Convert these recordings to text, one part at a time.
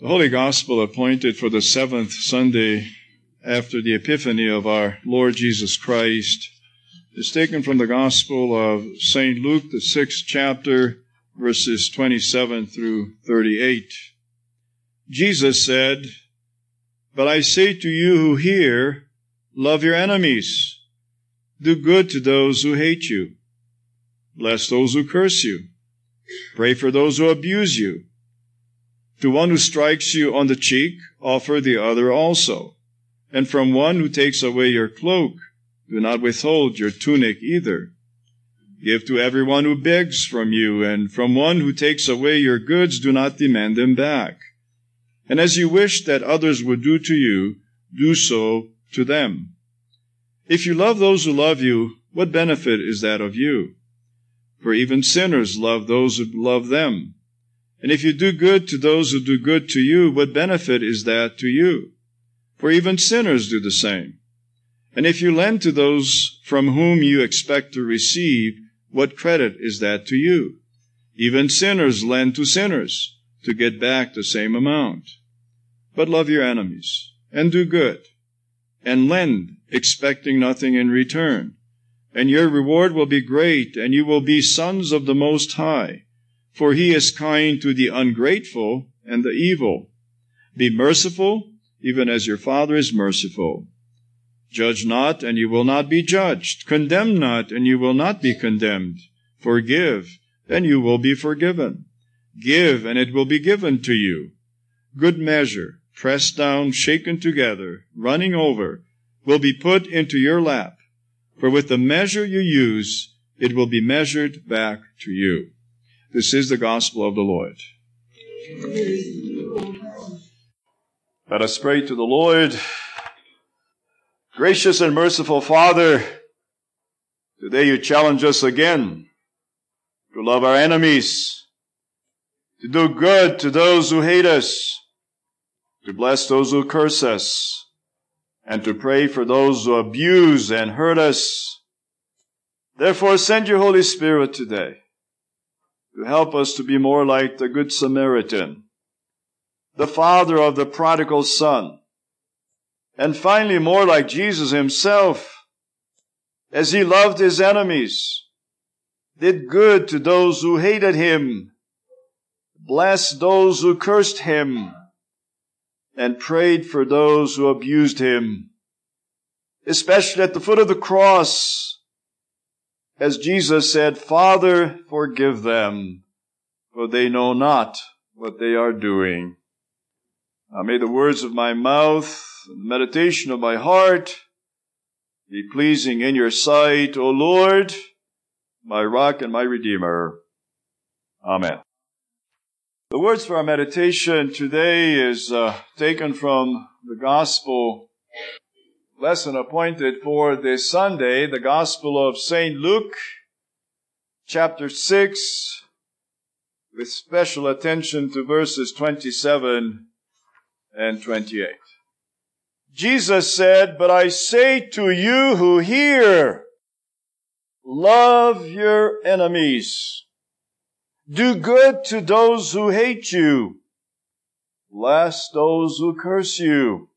The Holy Gospel appointed for the seventh Sunday after the Epiphany of our Lord Jesus Christ is taken from the Gospel of St. Luke, the 6th chapter, verses 27 through 38. Jesus said, "But I say to you who hear, love your enemies. Do good to those who hate you. Bless those who curse you. Pray for those who abuse you. To one who strikes you on the cheek, offer the other also. And from one who takes away your cloak, do not withhold your tunic either. Give to everyone who begs from you, and from one who takes away your goods, do not demand them back. And as you wish that others would do to you, do so to them. If you love those who love you, what benefit is that of you? For even sinners love those who love them. And if you do good to those who do good to you, what benefit is that to you? For even sinners do the same. And if you lend to those from whom you expect to receive, what credit is that to you? Even sinners lend to sinners to get back the same amount. But love your enemies, and do good, and lend, expecting nothing in return. And your reward will be great, and you will be sons of the Most High. For he is kind to the ungrateful and the evil. Be merciful, even as your Father is merciful. Judge not, and you will not be judged. Condemn not, and you will not be condemned. Forgive, and you will be forgiven. Give, and it will be given to you. Good measure, pressed down, shaken together, running over, will be put into your lap. For with the measure you use, it will be measured back to you." This is the gospel of the Lord. Let us pray to the Lord. Gracious and merciful Father, today you challenge us again to love our enemies, to do good to those who hate us, to bless those who curse us, and to pray for those who abuse and hurt us. Therefore, send your Holy Spirit today to help us to be more like the Good Samaritan, the father of the prodigal son, and finally more like Jesus himself, as he loved his enemies, did good to those who hated him, blessed those who cursed him, and prayed for those who abused him, especially at the foot of the cross, as Jesus said, "Father, forgive them, for they know not what they are doing." Now may the words of my mouth and the meditation of my heart be pleasing in your sight, O Lord, my rock and my redeemer. Amen. The words for our meditation today is taken from the gospel lesson appointed for this Sunday, the Gospel of St. Luke, chapter 6, with special attention to verses 27 and 28. Jesus said, "But I say to you who hear, love your enemies. Do good to those who hate you. Bless those who curse you.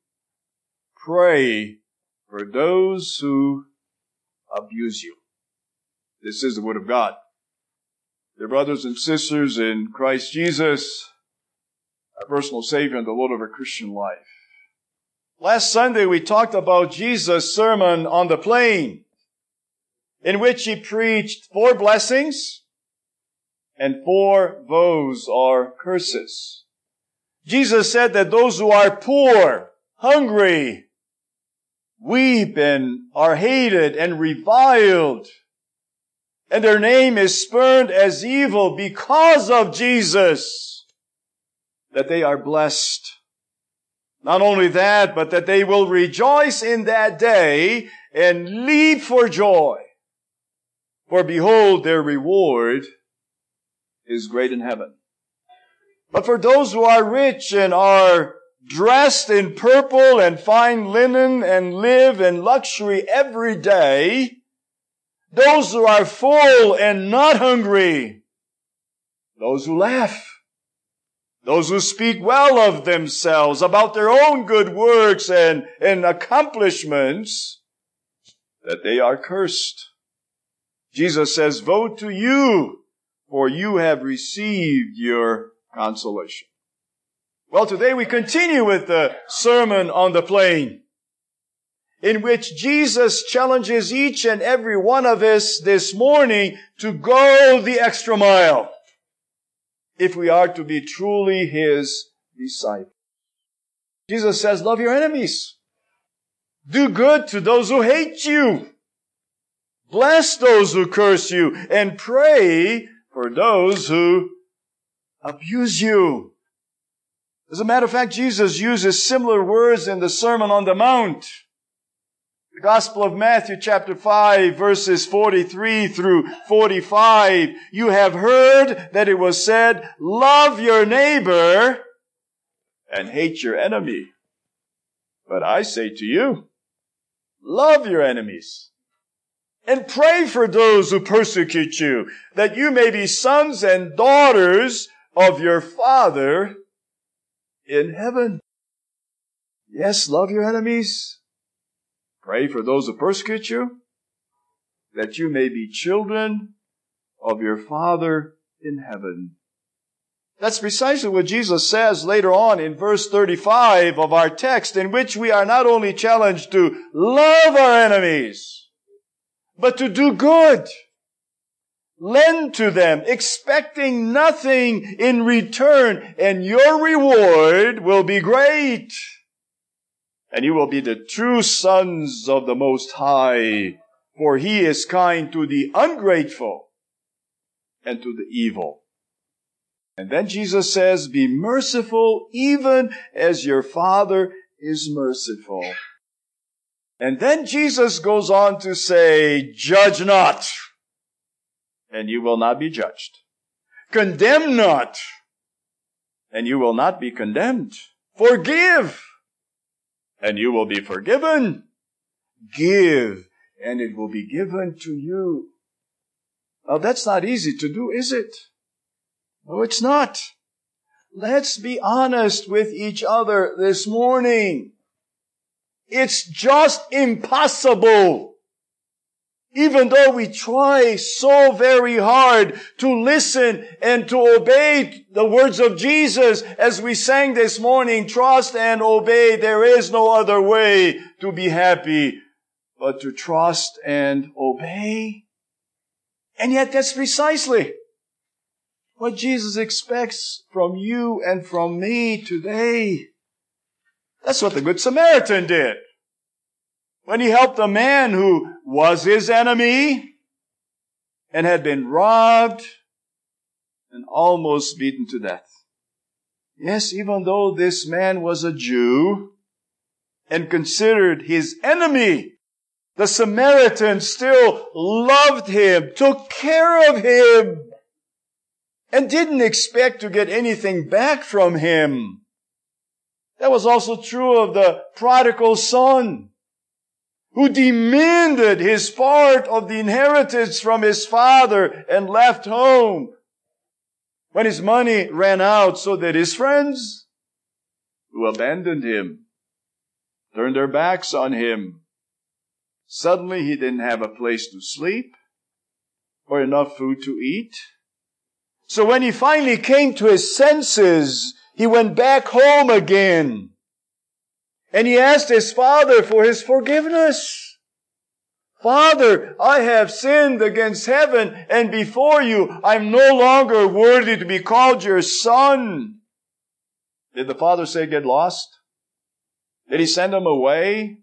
Pray for those who abuse you." This is the Word of God. Dear brothers and sisters in Christ Jesus, our personal Savior and the Lord of our Christian life. Last Sunday we talked about Jesus' sermon on the plain, in which he preached 4 blessings and 4 vows or curses. Jesus said that those who are poor, hungry, weep and are hated and reviled, and their name is spurned as evil because of Jesus, that they are blessed. Not only that, but that they will rejoice in that day and leap for joy. For behold, their reward is great in heaven. But for those who are rich and are dressed in purple and fine linen and live in luxury every day, those who are full and not hungry, those who laugh, those who speak well of themselves, about their own good works and accomplishments, that they are cursed. Jesus says, woe to you, for you have received your consolation. Well, today we continue with the Sermon on the Plain, in which Jesus challenges each and every one of us this morning to go the extra mile, if we are to be truly His disciples. Jesus says, love your enemies. Do good to those who hate you. Bless those who curse you. And pray for those who abuse you. As a matter of fact, Jesus uses similar words in the Sermon on the Mount. The Gospel of Matthew chapter 5 verses 43 through 45. You have heard that it was said, love your neighbor and hate your enemy. But I say to you, love your enemies and pray for those who persecute you, that you may be sons and daughters of your Father in heaven. Yes, love your enemies. Pray for those who persecute you, that you may be children of your Father in heaven. That's precisely what Jesus says later on in verse 35 of our text, in which we are not only challenged to love our enemies, but to do good. Lend to them, expecting nothing in return, and your reward will be great. And you will be the true sons of the Most High, for He is kind to the ungrateful and to the evil. And then Jesus says, be merciful even as your Father is merciful. And then Jesus goes on to say, judge not, and you will not be judged. Condemn not, and you will not be condemned. Forgive, and you will be forgiven. Give, and it will be given to you. Now that's not easy to do, is it? No, it's not. Let's be honest with each other this morning. It's just impossible. Even though we try so very hard to listen and to obey the words of Jesus, as we sang this morning, trust and obey. There is no other way to be happy but to trust and obey. And yet that's precisely what Jesus expects from you and from me today. That's what the Good Samaritan did when he helped a man who was his enemy and had been robbed and almost beaten to death. Yes, even though this man was a Jew and considered his enemy, the Samaritan still loved him, took care of him, and didn't expect to get anything back from him. That was also true of the prodigal son, who demanded his part of the inheritance from his father and left home when his money ran out, so that his friends, who abandoned him, turned their backs on him. Suddenly he didn't have a place to sleep or enough food to eat. So when he finally came to his senses, he went back home again. And he asked his father for his forgiveness. Father, I have sinned against heaven and before you. I'm no longer worthy to be called your son. Did the father say get lost? Did he send him away?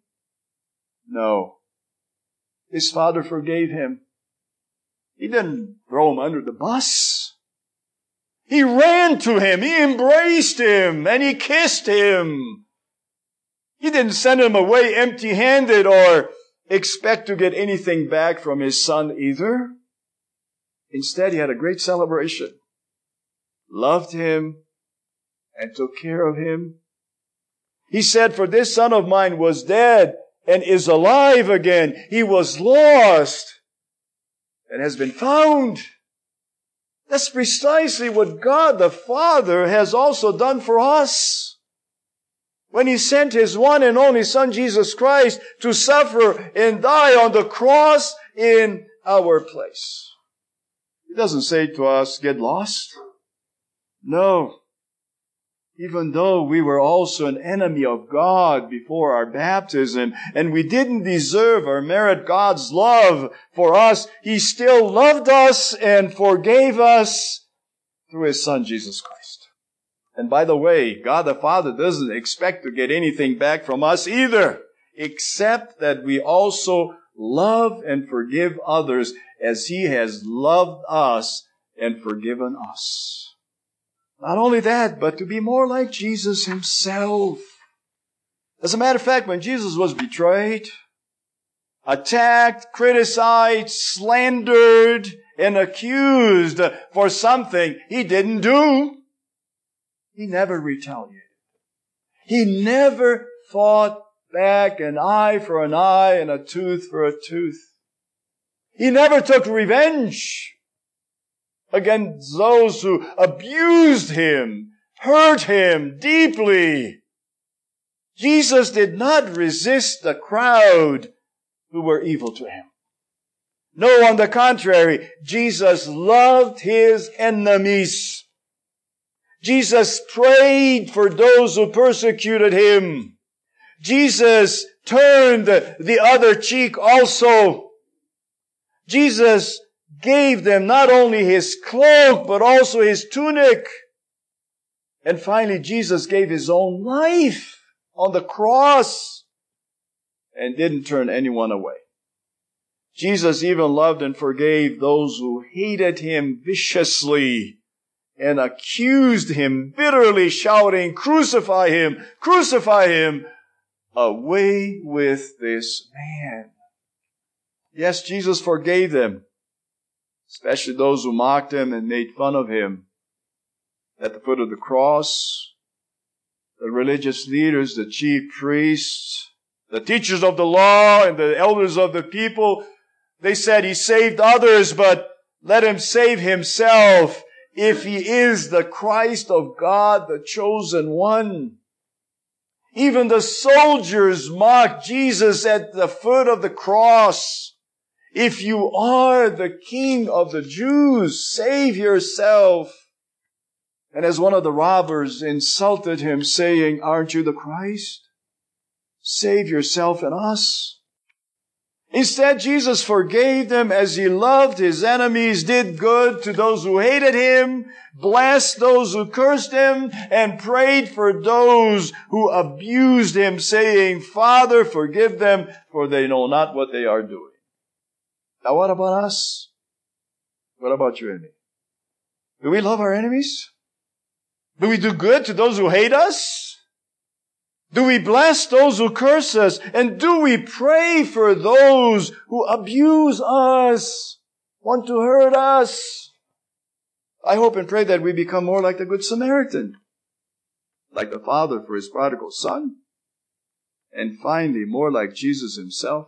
No. His father forgave him. He didn't throw him under the bus. He ran to him, he embraced him, and he kissed him. He didn't send him away empty-handed or expect to get anything back from his son either. Instead, he had a great celebration, loved him, and took care of him. He said, for this son of mine was dead and is alive again. He was lost and has been found. That's precisely what God the Father has also done for us. When He sent His one and only Son, Jesus Christ, to suffer and die on the cross in our place. He doesn't say to us, get lost. No. Even though we were also an enemy of God before our baptism, and we didn't deserve or merit God's love for us, He still loved us and forgave us through His Son, Jesus Christ. And by the way, God the Father doesn't expect to get anything back from us either, except that we also love and forgive others as He has loved us and forgiven us. Not only that, but to be more like Jesus Himself. As a matter of fact, when Jesus was betrayed, attacked, criticized, slandered, and accused for something He didn't do, He never retaliated. He never fought back, an eye for an eye and a tooth for a tooth. He never took revenge against those who abused Him, hurt Him deeply. Jesus did not resist the crowd who were evil to Him. No, on the contrary, Jesus loved His enemies. Jesus prayed for those who persecuted Him. Jesus turned the other cheek also. Jesus gave them not only His cloak, but also His tunic. And finally, Jesus gave His own life on the cross and didn't turn anyone away. Jesus even loved and forgave those who hated Him viciously and accused Him bitterly, shouting, "Crucify Him! Crucify Him! Away with this man." Yes, Jesus forgave them, especially those who mocked Him and made fun of Him. At the foot of the cross, the religious leaders, the chief priests, the teachers of the law, and the elders of the people, they said, He saved others, but let Him save Himself if He is the Christ of God, the chosen one. Even the soldiers mocked Jesus at the foot of the cross. If you are the King of the Jews, save yourself. And as one of the robbers insulted Him, saying, "Aren't you the Christ? Save yourself and us." Instead, Jesus forgave them as He loved His enemies, did good to those who hated Him, blessed those who cursed Him, and prayed for those who abused Him, saying, "Father, forgive them, for they know not what they are doing." Now what about us? What about you and me? Do we love our enemies? Do we do good to those who hate us? Do we bless those who curse us? And do we pray for those who abuse us, want to hurt us? I hope and pray that we become more like the Good Samaritan, like the father for his prodigal son, and finally more like Jesus Himself.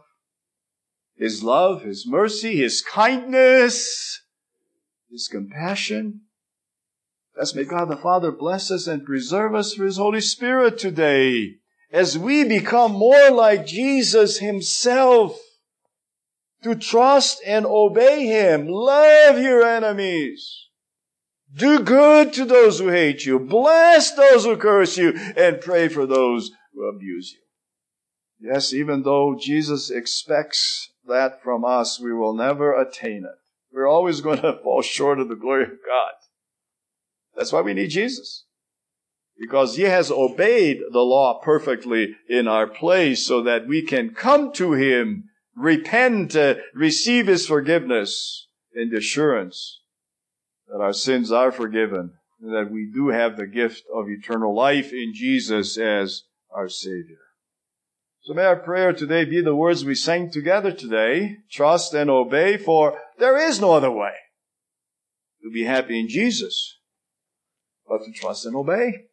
His love, His mercy, His kindness, His compassion. Let's may God the Father bless us and preserve us through His Holy Spirit today as we become more like Jesus Himself, to trust and obey Him. Love your enemies. Do good to those who hate you. Bless those who curse you. And pray for those who abuse you. Yes, even though Jesus expects that from us, we will never attain it. We're always going to fall short of the glory of God. That's why we need Jesus. Because He has obeyed the law perfectly in our place so that we can come to Him, repent, receive His forgiveness, and the assurance that our sins are forgiven, and that we do have the gift of eternal life in Jesus as our Savior. So may our prayer today be the words we sang together today: trust and obey, for there is no other way to be happy in Jesus but to trust and obey.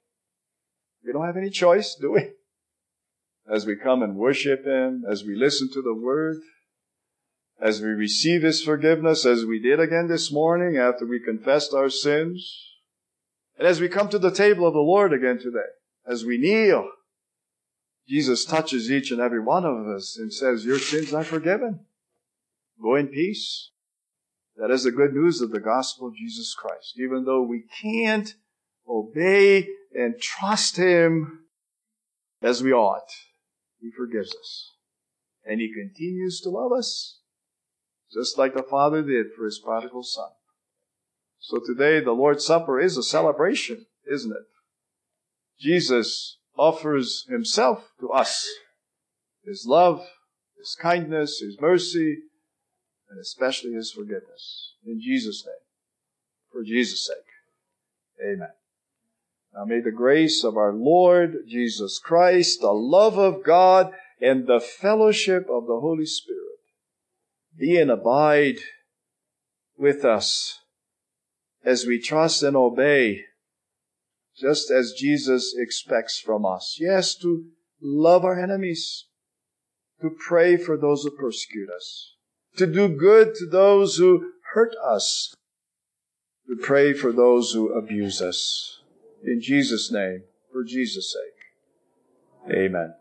We don't have any choice, do we? As we come and worship Him, as we listen to the Word, as we receive His forgiveness, as we did again this morning after we confessed our sins, and as we come to the table of the Lord again today, as we kneel, Jesus touches each and every one of us and says, your sins are forgiven. Go in peace. That is the good news of the gospel of Jesus Christ. Even though we can't obey and trust Him as we ought, He forgives us. And He continues to love us, just like the Father did for His prodigal Son. So today, the Lord's Supper is a celebration, isn't it? Jesus offers Himself to us, His love, His kindness, His mercy, and especially His forgiveness. In Jesus' name, for Jesus' sake. Amen. Now may the grace of our Lord Jesus Christ, the love of God, and the fellowship of the Holy Spirit be and abide with us as we trust and obey, just as Jesus expects from us. Yes, to love our enemies, to pray for those who persecute us, to do good to those who hurt us, to pray for those who abuse us. In Jesus' name, for Jesus' sake. Amen.